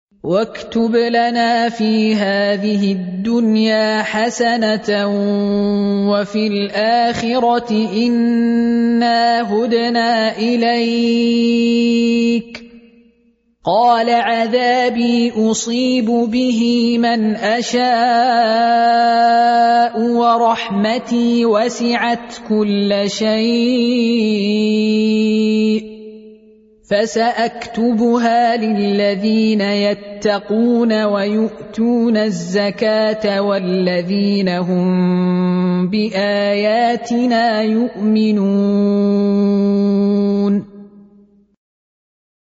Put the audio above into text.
واكتب لنا في هذه الدنيا حسنة وفي الآخرة إنا هدنا إليك. قال عذابي أصيب به من أشاء ورحمتي وسعت كل شيء فسأكتبها للذين يتقون ويؤتون الزكاة والذين هم بآياتنا يؤمنون.